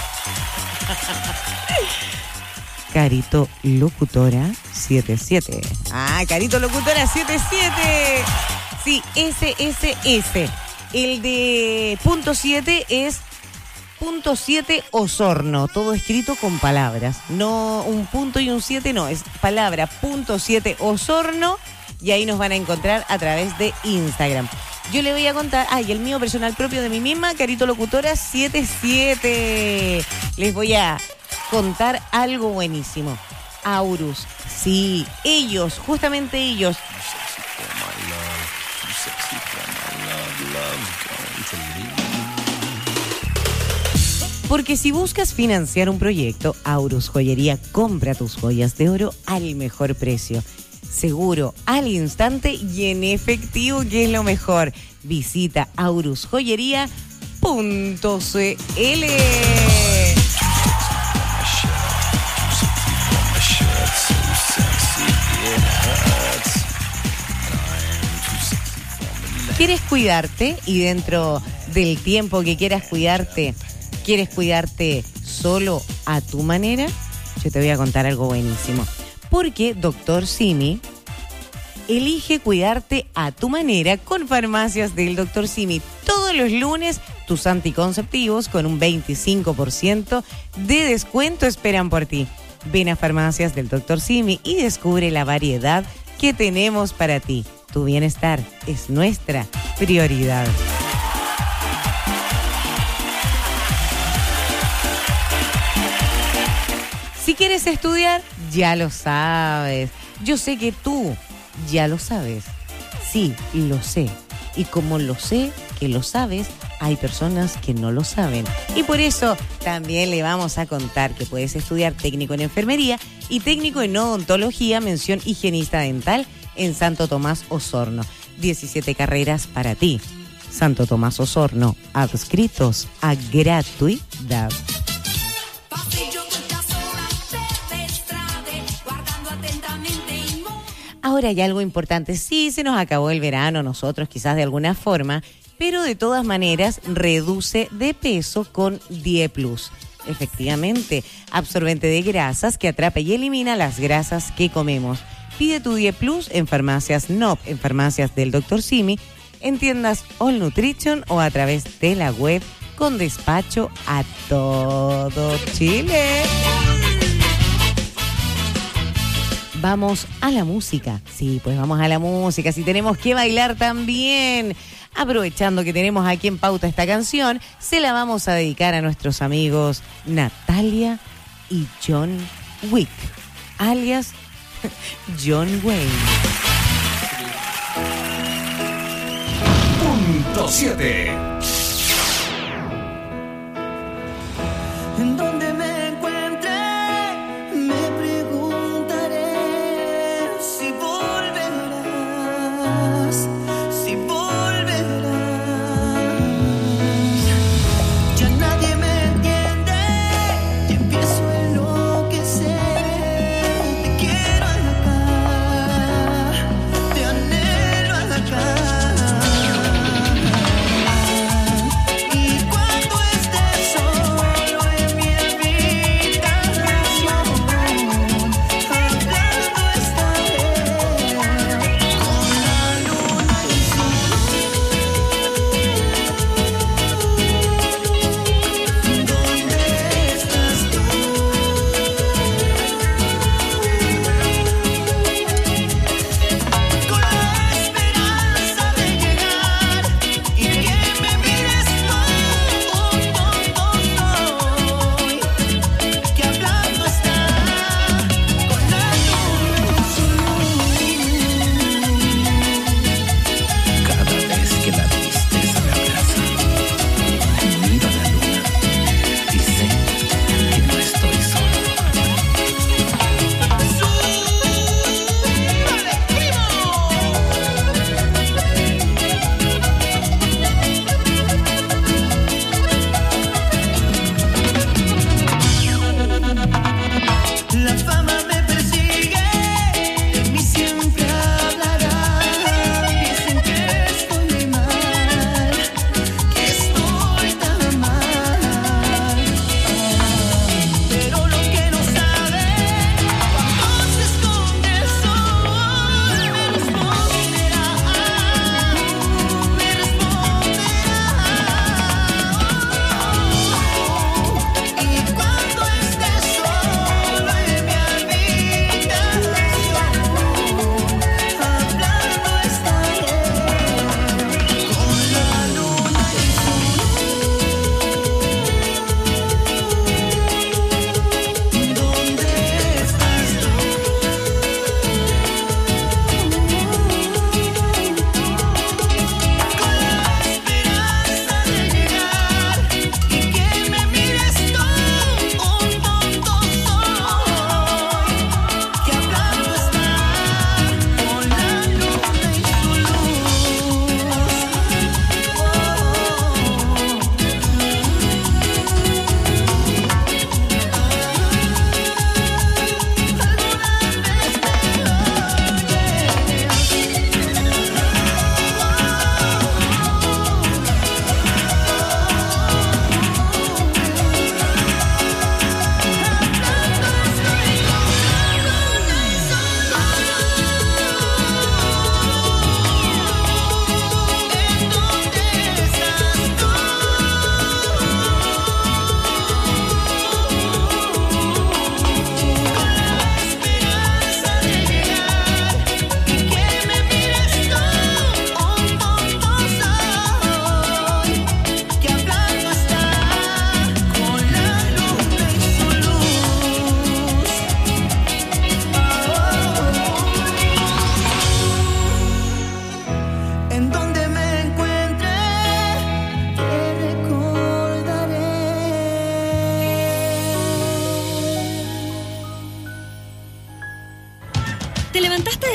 Speaker 10: Carito Locutora 77. Carito Locutora 77. Sí, ese. El de punto 7 es punto 7 Osorno. Todo escrito con palabras. No un punto y un 7, no. Es palabra punto 7 Osorno. Y ahí nos van a encontrar a través de Instagram. Yo le voy a contar, y el mío personal propio de mí misma, Carito Locutora 77. Les voy a contar algo buenísimo. Aurus, sí, ellos, justamente ellos. Porque si buscas financiar un proyecto, Aurus Joyería compra tus joyas de oro al mejor precio. Seguro, al instante y en efectivo, que es lo mejor. Visita aurusjoyería.cl. ¿Quieres cuidarte? Y dentro del tiempo que quieras cuidarte, ¿quieres cuidarte solo a tu manera? Yo te voy a contar algo buenísimo. Porque Dr. Simi elige cuidarte a tu manera con Farmacias del Dr. Simi. Todos los lunes tus anticonceptivos con un 25% de descuento esperan por ti. Ven a Farmacias del Dr. Simi y descubre la variedad que tenemos para ti. Tu bienestar es nuestra prioridad. Si quieres estudiar, ya lo sabes. Yo sé que tú ya lo sabes. Sí, lo sé. Y como lo sé que lo sabes, hay personas que no lo saben. Y por eso también le vamos a contar que puedes estudiar técnico en enfermería y técnico en odontología, mención higienista dental en Santo Tomás Osorno. 17 carreras para ti. Santo Tomás Osorno, adscritos a gratuidad. Ahora hay algo importante. Sí, se nos acabó el verano, nosotros quizás de alguna forma, pero de todas maneras reduce de peso con Die+. Efectivamente, absorbente de grasas que atrapa y elimina las grasas que comemos. Pide tu Die+ en Farmacias NOP, en Farmacias del Dr. Simi, en tiendas All Nutrition o a través de la web con despacho a todo Chile. Vamos a la música. Sí, pues vamos a la música. Si tenemos que bailar también. Aprovechando que tenemos aquí en pauta esta canción, se la vamos a dedicar a nuestros amigos Natalia y John Wick, alias John Wayne.
Speaker 3: Punto 7.
Speaker 1: En donde me encuentre, me preguntaré si volverás, si volverás. Ya nadie me entiende y empiezo a enloquecer. Te quiero acá, te anhelo acá. Y cuando estés solo en mi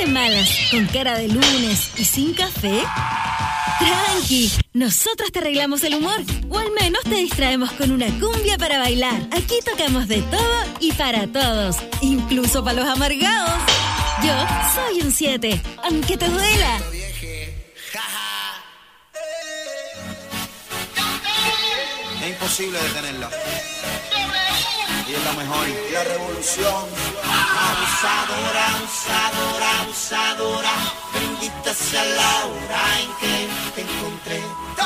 Speaker 2: de malas, con cara de lunes y sin café? Tranqui, nosotros te arreglamos el humor, o al menos te distraemos con una cumbia para bailar. Aquí tocamos de todo y para todos, incluso para los amargados. Yo soy un 7, aunque te duela.
Speaker 17: Es imposible detenerla. Y es la mejor. La revolución.
Speaker 1: Abusadora, abusadora, abusadora. Bendita sea la hora en que te encontré.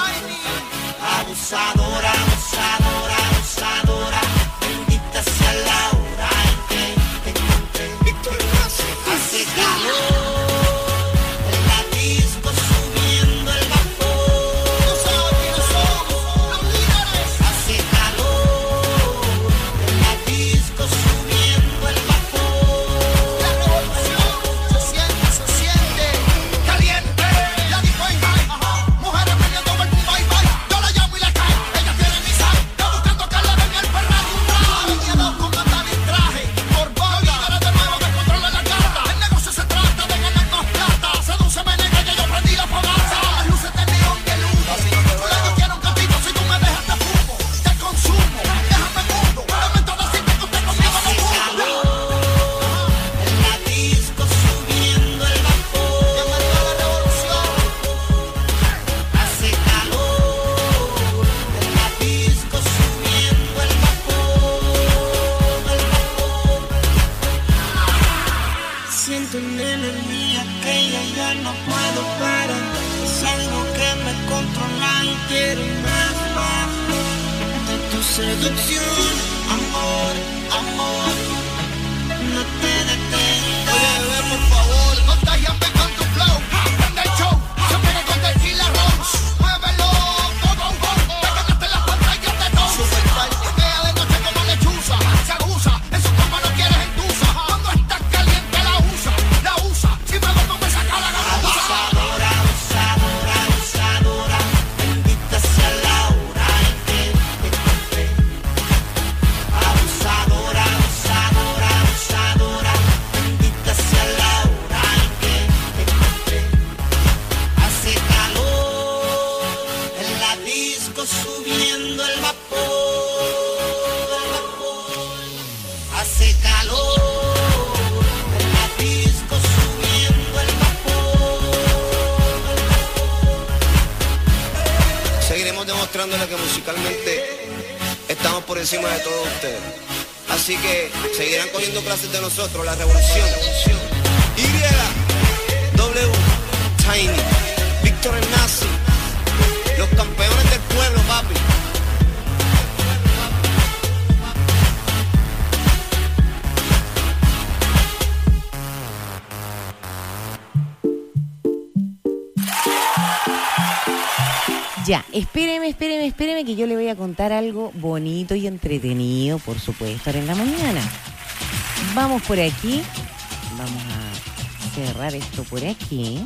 Speaker 1: Abusadora, abusadora, abusadora. Bendita sea la hora en que te encontré. Hace calor. Seducción, amor, amor, no te detengas. Oye, bebé, por favor, contágiame con tu flow. Prende el show, se pega con tequila rose. Muévelo, todo un poco. Te ganaste las pantallas de todo. Super party, queda de noche como lechuza. Se abusa, en su cama no quieres entusa. Cuando estás caliente la usa. Si me lo tomo, saca la gana. Abusadora, abusadora, abusadora. Bendita sea la hora en que te encontré. Abusadora, abusadora, abusadora. Bendita sea la hora en que te encontré. Hace calor en la disco subiendo el vapor. Hace calor en la disco subiendo el vapor. Seguiremos demostrándole que musicalmente estamos por encima de todos ustedes. Así que seguirán cogiendo clases de nosotros, la revolución. Y, W, Tiny, Víctor el Nazi, los campeones del pueblo, papi.
Speaker 10: Ya, espéreme que yo le voy a contar algo bonito y entretenido, por supuesto, ahora en la mañana. Vamos por aquí, vamos a cerrar esto por aquí.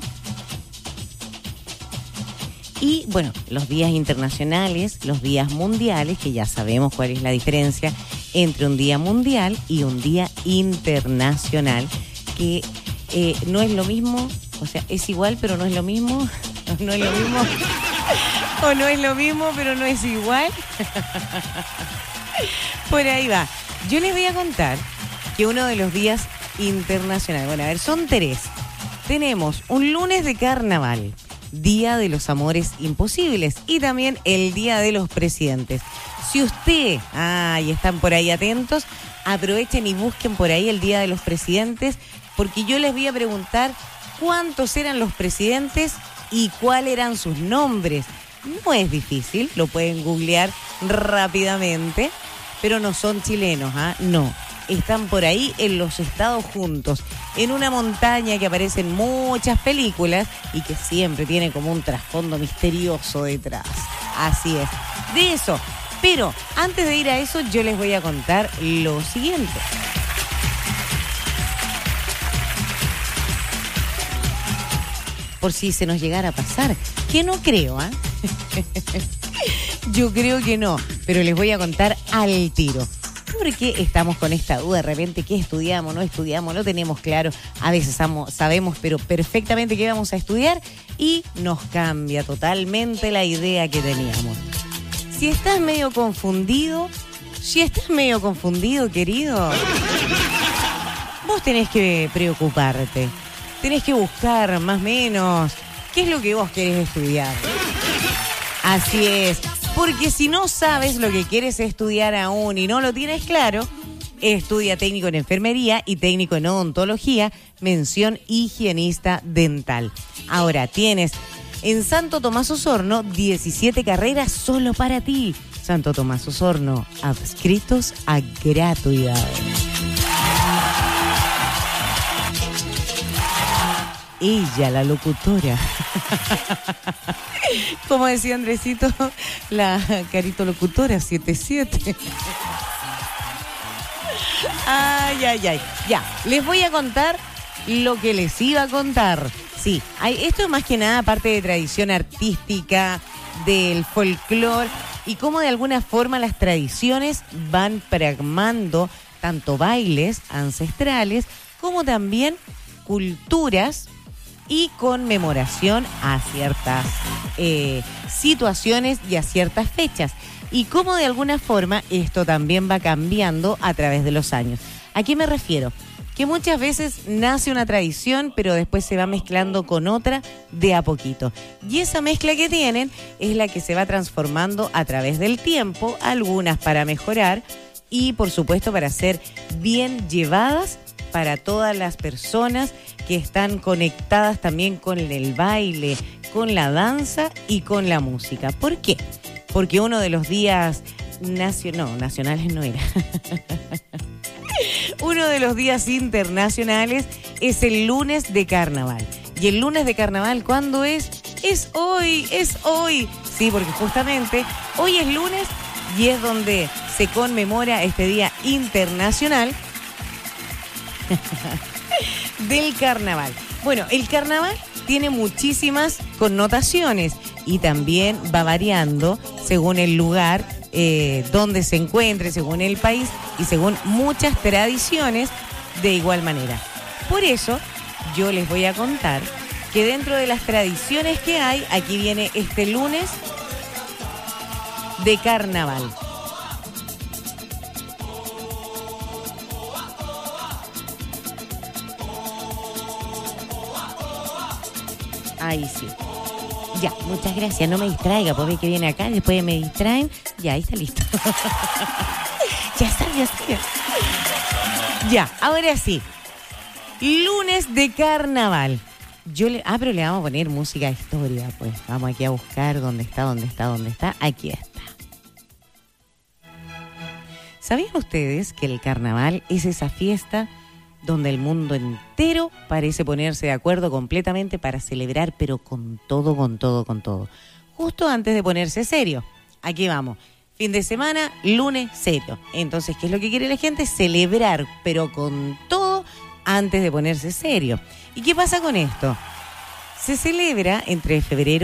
Speaker 10: Y bueno, los días internacionales, los días mundiales, que ya sabemos cuál es la diferencia entre un día mundial y un día internacional, que no es lo mismo, o sea, es igual pero no es lo mismo, no es lo mismo, o no es lo mismo pero no es igual. Por ahí va. Yo les voy a contar que uno de los días internacionales, bueno, a ver, son 3. Tenemos un lunes de carnaval, Día de los Amores Imposibles, y también el Día de los Presidentes. Si usted, y están por ahí atentos, aprovechen y busquen por ahí el Día de los Presidentes, porque yo les voy a preguntar cuántos eran los presidentes y cuáles eran sus nombres. No es difícil, lo pueden googlear rápidamente, pero no son chilenos, no. Están por ahí en los Estados Juntos, en una montaña que aparece en muchas películas y que siempre tiene como un trasfondo misterioso detrás. Así es, de eso. Pero antes de ir a eso, yo les voy a contar lo siguiente. Por si se nos llegara a pasar, que no creo, Yo creo que no, pero les voy a contar al tiro. ¿Por qué estamos con esta duda de repente? ¿Qué estudiamos? ¿No estudiamos? ¿Lo tenemos claro? A veces sabemos, pero perfectamente qué vamos a estudiar y nos cambia totalmente la idea que teníamos. Si estás medio confundido, querido, vos tenés que preocuparte. Tenés que buscar más o menos qué es lo que vos querés estudiar. Así es. Porque si no sabes lo que quieres estudiar aún y no lo tienes claro, estudia técnico en enfermería y técnico en odontología, mención higienista dental. Ahora tienes en Santo Tomás Osorno 17 carreras solo para ti. Santo Tomás Osorno, adscritos a gratuidad. Ella, la locutora. Como decía Andresito, la carito locutora 77. Ay. Ya, les voy a contar lo que les iba a contar. Sí, esto es más que nada parte de tradición artística, del folclore y cómo de alguna forma las tradiciones van pragmando tanto bailes ancestrales como también culturas y conmemoración a ciertas situaciones y a ciertas fechas. Y cómo de alguna forma esto también va cambiando a través de los años. ¿A qué me refiero? Que muchas veces nace una tradición, pero después se va mezclando con otra de a poquito. Y esa mezcla que tienen es la que se va transformando a través del tiempo, algunas para mejorar y por supuesto para ser bien llevadas para todas las personas que están conectadas también con el baile, con la danza y con la música. ¿Por qué? Porque uno de los días nacionales no era. Uno de los días internacionales es el lunes de carnaval. ¿Y el lunes de carnaval cuándo es? Es hoy. Sí, porque justamente hoy es lunes y es donde se conmemora este día internacional del carnaval. Bueno, el carnaval tiene muchísimas connotaciones y también va variando según el lugar donde se encuentre, según el país y según muchas tradiciones de igual manera. Por eso yo les voy a contar que dentro de las tradiciones que hay, aquí viene este lunes de carnaval. Ahí sí. Ya, muchas gracias. No me distraiga, pues ve que viene acá y después me distraen. Ya, ahí está listo. Ya está. Ya, ahora sí. Lunes de carnaval. Pero le vamos a poner música de historia, pues. Vamos aquí a buscar dónde está. Aquí está. ¿Sabían ustedes que el carnaval es esa fiesta donde el mundo entero parece ponerse de acuerdo completamente para celebrar, pero con todo? Justo antes de ponerse serio. Aquí vamos. Fin de semana, lunes serio. Entonces, ¿qué es lo que quiere la gente? Celebrar, pero con todo antes de ponerse serio. ¿Y qué pasa con esto? Se celebra entre febrero